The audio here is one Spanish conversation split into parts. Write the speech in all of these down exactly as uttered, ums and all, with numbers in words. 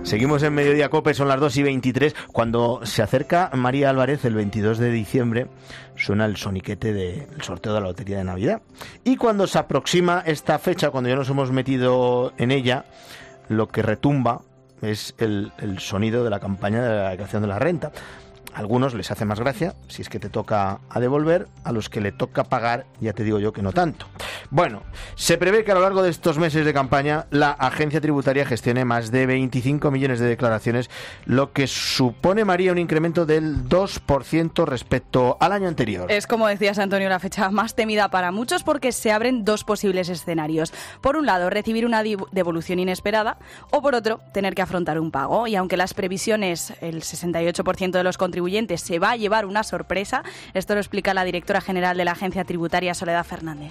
Seguimos en Mediodía Cope, son las dos y veintitrés. Cuando se acerca María Álvarez, el veintidós de diciembre, suena el soniquete del sorteo de la Lotería de Navidad. Y cuando se aproxima esta fecha, cuando ya nos hemos metido en ella, lo que retumba es el, el sonido de la campaña de la declaración de la renta. A algunos les hace más gracia, si es que te toca a devolver, a los que le toca pagar, ya te digo yo que no tanto. Bueno, se prevé que a lo largo de estos meses de campaña la agencia tributaria gestione más de veinticinco millones de declaraciones, lo que supone, María, un incremento del dos por ciento respecto al año anterior. Es, como decías, Antonio, la fecha más temida para muchos porque se abren dos posibles escenarios. Por un lado, recibir una devolución inesperada, o por otro, tener que afrontar un pago. Y aunque las previsiones, el sesenta y ocho por ciento de los contribuyentes se va a llevar una sorpresa, esto lo explica la directora general de la agencia tributaria, Soledad Fernández.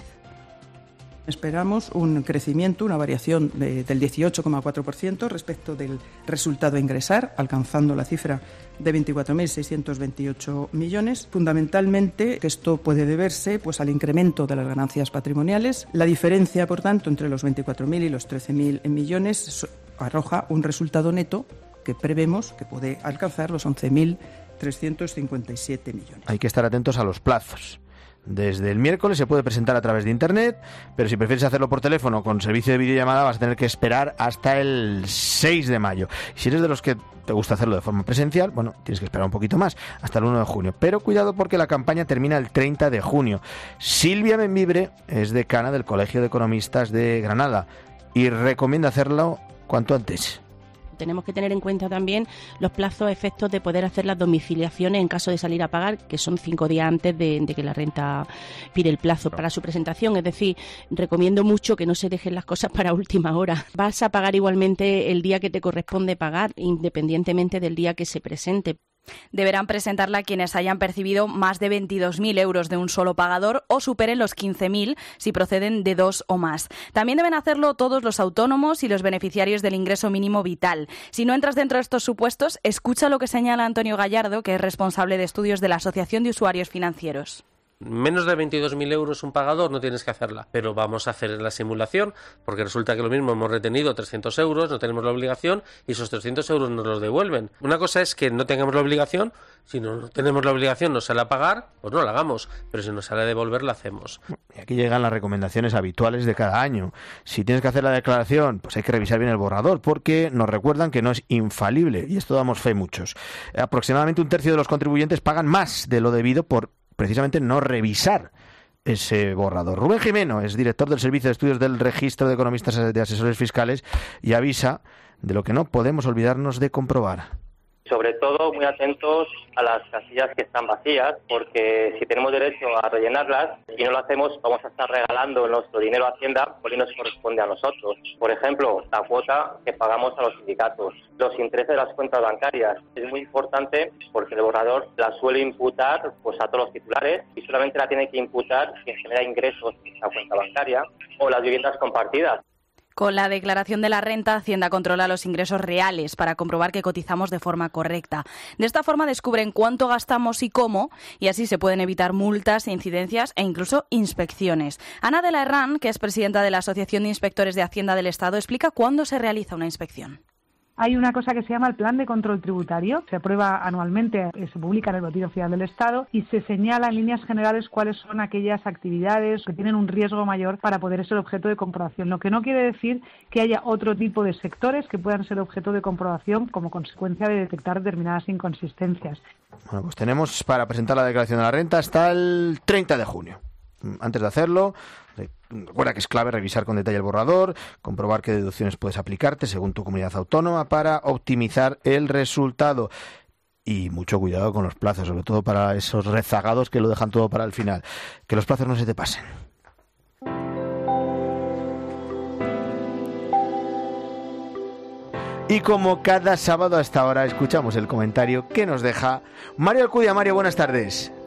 Esperamos un crecimiento, una variación de, del dieciocho coma cuatro por ciento respecto del resultado a ingresar, alcanzando la cifra de veinticuatro mil seiscientos veintiocho millones. Fundamentalmente, esto puede deberse pues, al incremento de las ganancias patrimoniales. La diferencia, por tanto, entre los veinticuatro mil y los trece mil millones arroja un resultado neto que prevemos que puede alcanzar los once mil trescientos cincuenta y siete millones. Hay que estar atentos a los plazos. Desde el miércoles se puede presentar a través de internet, pero si prefieres hacerlo por teléfono con servicio de videollamada vas a tener que esperar hasta el seis de mayo. Si eres de los que te gusta hacerlo de forma presencial, bueno, tienes que esperar un poquito más, hasta el uno de junio. Pero cuidado porque la campaña termina el treinta de junio. Silvia Membibre es decana del Colegio de Economistas de Granada y recomienda hacerlo cuanto antes. Tenemos que tener en cuenta también los plazos efectos de poder hacer las domiciliaciones en caso de salir a pagar, que son cinco días antes de, de que la renta pide el plazo para su presentación. Es decir, recomiendo mucho que no se dejen las cosas para última hora. Vas a pagar igualmente el día que te corresponde pagar, independientemente del día que se presente. Deberán presentarla quienes hayan percibido más de veintidós mil euros de un solo pagador o superen los quince mil si proceden de dos o más. También deben hacerlo todos los autónomos y los beneficiarios del ingreso mínimo vital. Si no entras dentro de estos supuestos, escucha lo que señala Antonio Gallardo, que es responsable de estudios de la Asociación de Usuarios Financieros. Menos de veintidós mil euros un pagador no tienes que hacerla, pero vamos a hacer la simulación porque resulta que lo mismo hemos retenido trescientos euros, no tenemos la obligación y esos trescientos euros nos los devuelven. Una cosa es que no tengamos la obligación, si no tenemos la obligación, nos sale a pagar, pues no la hagamos, pero si nos sale a devolver, la hacemos. Y aquí llegan las recomendaciones habituales de cada año. Si tienes que hacer la declaración, pues hay que revisar bien el borrador porque nos recuerdan que no es infalible y esto damos fe muchos. Aproximadamente un tercio de los contribuyentes pagan más de lo debido por precisamente no revisar ese borrador. Rubén Jimeno es director del Servicio de Estudios del Registro de Economistas de Asesores Fiscales y avisa de lo que no podemos olvidarnos de comprobar. Sobre todo, muy atentos a las casillas que están vacías, porque si tenemos derecho a rellenarlas y no lo hacemos, vamos a estar regalando nuestro dinero a Hacienda porque nos corresponde a nosotros. Por ejemplo, la cuota que pagamos a los sindicatos, los intereses de las cuentas bancarias. Es muy importante porque el borrador la suele imputar pues, a todos los titulares y solamente la tiene que imputar quien genera ingresos en la cuenta bancaria o las viviendas compartidas. Con la declaración de la renta, Hacienda controla los ingresos reales para comprobar que cotizamos de forma correcta. De esta forma descubren cuánto gastamos y cómo, y así se pueden evitar multas, incidencias e incluso inspecciones. Ana de la Herrán, que es presidenta de la Asociación de Inspectores de Hacienda del Estado, explica cuándo se realiza una inspección. Hay una cosa que se llama el Plan de Control Tributario, se aprueba anualmente, se publica en el Boletín Oficial del Estado y se señala en líneas generales cuáles son aquellas actividades que tienen un riesgo mayor para poder ser objeto de comprobación, lo que no quiere decir que haya otro tipo de sectores que puedan ser objeto de comprobación como consecuencia de detectar determinadas inconsistencias. Bueno, pues tenemos para presentar la declaración de la renta hasta el treinta de junio. Antes de hacerlo, recuerda que es clave revisar con detalle el borrador, comprobar qué deducciones puedes aplicarte según tu comunidad autónoma para optimizar el resultado. Y mucho cuidado con los plazos, sobre todo para esos rezagados que lo dejan todo para el final. Que los plazos no se te pasen. Y como cada sábado a esta hora escuchamos el comentario que nos deja Mario Alcudia. Mario, buenas tardes.